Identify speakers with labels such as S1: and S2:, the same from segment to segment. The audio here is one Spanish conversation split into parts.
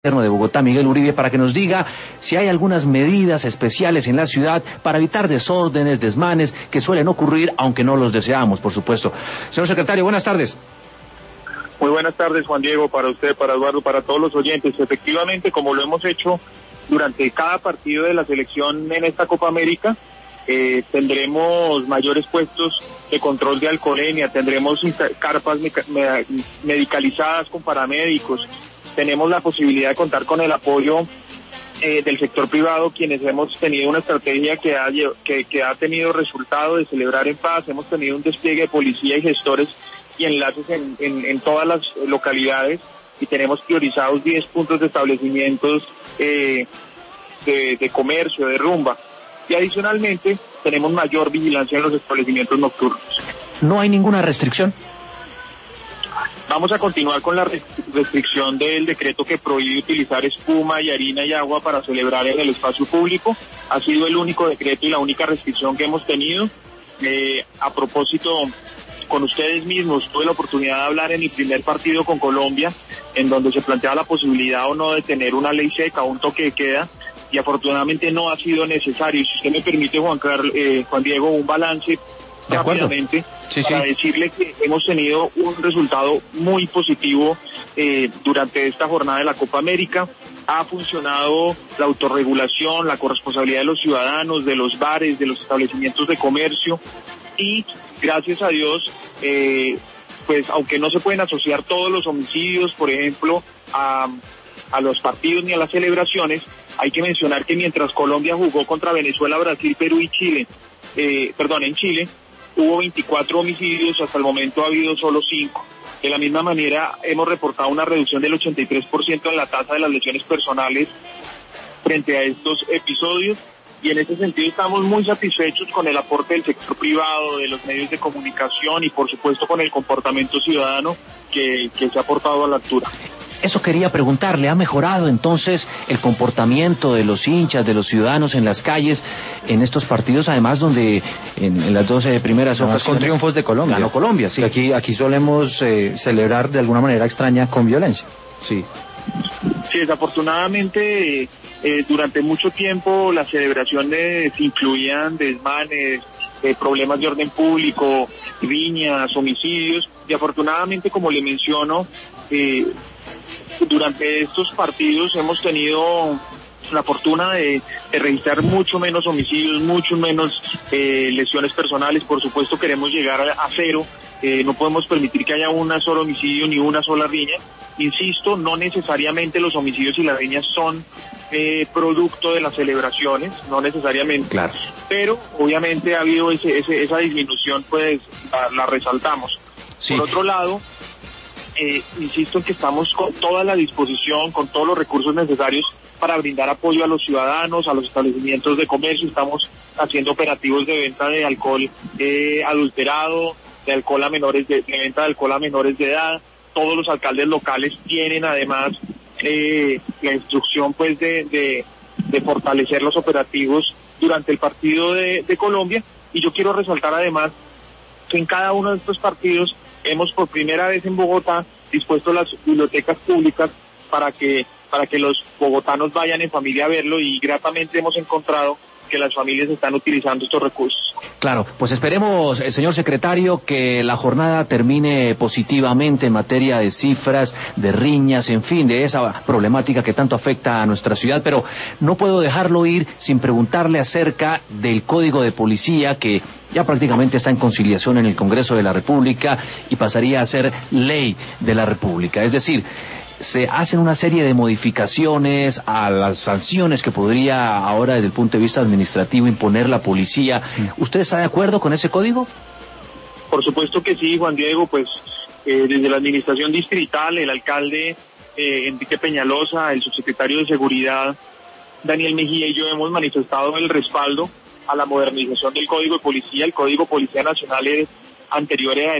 S1: de Bogotá, Miguel Uribe, para que nos diga si hay algunas medidas especiales en la ciudad para evitar desórdenes, desmanes que suelen ocurrir, aunque no los deseamos, por supuesto. Señor secretario, buenas tardes.
S2: Muy buenas tardes, Juan Diego, para usted, para Eduardo, para todos los oyentes. Efectivamente, como lo hemos hecho durante cada partido de la selección en esta Copa América, tendremos mayores puestos de control de alcoholemia, tendremos carpas medicalizadas con paramédicos, tenemos la posibilidad de contar con el apoyo del sector privado, quienes hemos tenido una estrategia que ha tenido resultado de celebrar en paz. Hemos tenido un despliegue de policía y gestores y enlaces en todas las localidades, y tenemos priorizados 10 puntos de establecimientos de comercio, de rumba, y adicionalmente tenemos mayor vigilancia en los establecimientos nocturnos.
S1: ¿No hay ninguna restricción?
S2: Vamos a continuar con la restricción del decreto que prohíbe utilizar espuma y harina y agua para celebrar en el espacio público. Ha sido el único decreto y la única restricción que hemos tenido. A propósito, con ustedes mismos, tuve la oportunidad de hablar en mi primer partido con Colombia, en donde se planteaba la posibilidad o no de tener una ley seca, un toque de queda, y afortunadamente no ha sido necesario. Y si usted me permite, Juan Diego, un balance rápidamente, para decirle que hemos tenido un resultado muy positivo durante esta jornada de la Copa América. Ha funcionado la autorregulación, la corresponsabilidad de los ciudadanos, de los bares, de los establecimientos de comercio, y gracias a Dios, pues aunque no se pueden asociar todos los homicidios, por ejemplo, a los partidos ni a las celebraciones, hay que mencionar que mientras Colombia jugó contra Venezuela, Brasil, Perú y Chile, en Chile, hubo 24 homicidios, hasta el momento ha habido solo 5. De la misma manera, hemos reportado una reducción del 83% en la tasa de las lesiones personales frente a estos episodios, y en ese sentido estamos muy satisfechos con el aporte del sector privado, de los medios de comunicación y por supuesto con el comportamiento ciudadano que se ha portado a la altura.
S1: Eso quería preguntarle, ¿ha mejorado entonces el comportamiento de los hinchas, de los ciudadanos en las calles, en estos partidos, además donde en las 12 primeras ocasiones
S3: con triunfos de Colombia?
S1: Ganó Colombia, sí.
S3: Aquí solemos celebrar de alguna manera extraña con violencia.
S1: Sí.
S2: Sí, desafortunadamente durante mucho tiempo las celebraciones incluían desmanes, problemas de orden público, riñas, homicidios, y afortunadamente, como le menciono, durante estos partidos hemos tenido la fortuna de registrar mucho menos homicidios, mucho menos lesiones personales. Por supuesto queremos llegar a cero, no podemos permitir que haya un solo homicidio ni una sola riña. Insisto, no necesariamente los homicidios y las riñas son producto de las celebraciones, no necesariamente,
S1: claro,
S2: pero obviamente ha habido esa disminución, pues la resaltamos. Sí. Por otro lado, insisto en que estamos con toda la disposición, con todos los recursos necesarios para brindar apoyo a los ciudadanos, a los establecimientos de comercio. Estamos haciendo operativos de venta de alcohol adulterado, de alcohol a menores, de venta de alcohol a menores de edad. Todos los alcaldes locales tienen además la instrucción pues de fortalecer los operativos durante el partido de Colombia. Y yo quiero resaltar además que en cada uno de estos partidos hemos por primera vez en Bogotá dispuesto las bibliotecas públicas para que los bogotanos vayan en familia a verlo, y gratamente hemos encontrado que las familias están utilizando estos recursos.
S1: Claro, pues esperemos, señor secretario, que la jornada termine positivamente en materia de cifras, de riñas, en fin, de esa problemática que tanto afecta a nuestra ciudad, pero no puedo dejarlo ir sin preguntarle acerca del Código de Policía, que ya prácticamente está en conciliación en el Congreso de la República y pasaría a ser ley de la República. Es decir, se hacen una serie de modificaciones a las sanciones que podría ahora desde el punto de vista administrativo imponer la policía. ¿Usted está de acuerdo con ese código?
S2: Por supuesto que sí, Juan Diego, pues desde la administración distrital, el alcalde Enrique Peñalosa, el subsecretario de Seguridad Daniel Mejía y yo hemos manifestado el respaldo a la modernización del Código de Policía. El Código de Policía Nacional es anterior a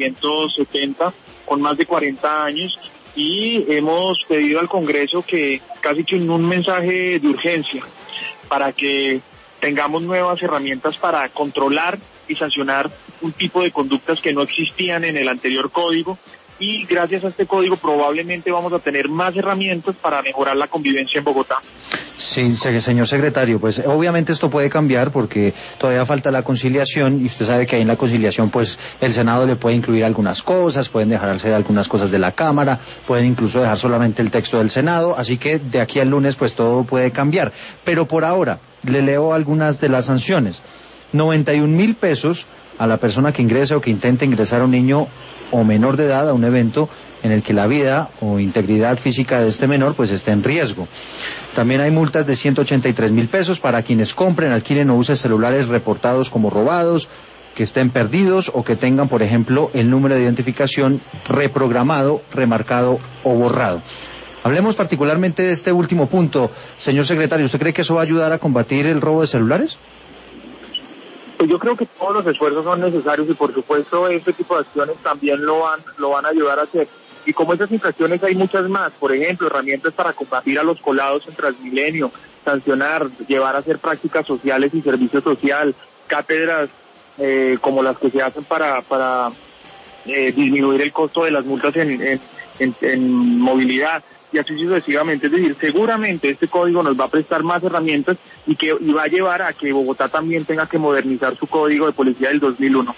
S2: 1970, con más de 40 años, y hemos pedido al Congreso que casi que en un mensaje de urgencia para que tengamos nuevas herramientas para controlar y sancionar un tipo de conductas que no existían en el anterior código. y gracias a este código probablemente vamos a tener más herramientas para mejorar la convivencia en Bogotá.
S3: Sí, señor secretario, pues obviamente esto puede cambiar porque todavía falta la conciliación y usted sabe que ahí en la conciliación pues el Senado le puede incluir algunas cosas, pueden dejar hacer algunas cosas de la Cámara, pueden incluso dejar solamente el texto del Senado, así que de aquí al lunes pues todo puede cambiar. Pero por ahora le leo algunas de las sanciones. 91.000 pesos a la persona que ingrese o que intente ingresar a un niño o menor de edad a un evento en el que la vida o integridad física de este menor pues esté en riesgo. También hay multas de 183.000 pesos para quienes compren, alquilen o usen celulares reportados como robados, que estén perdidos o que tengan, por ejemplo, el número de identificación reprogramado, remarcado o borrado. Hablemos particularmente de este último punto. Señor secretario, ¿usted cree que eso va a ayudar a combatir el robo de celulares?
S2: Pues yo creo que todos los esfuerzos son necesarios y por supuesto este tipo de acciones también lo van a ayudar a hacer. Y como esas infracciones hay muchas más, por ejemplo, herramientas para combatir a los colados en Transmilenio, sancionar, llevar a hacer prácticas sociales y servicio social, cátedras como las que se hacen para disminuir el costo de las multas en movilidad y así sucesivamente. Es decir, seguramente este código nos va a prestar más herramientas y va a llevar a que Bogotá también tenga que modernizar su código de policía del 2001.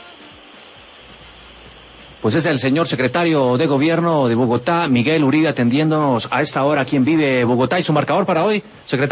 S1: Pues es el señor secretario de Gobierno de Bogotá, Miguel Uribe, atendiéndonos a esta hora aquí en Vive Bogotá. ¿Y su marcador para hoy, secretario?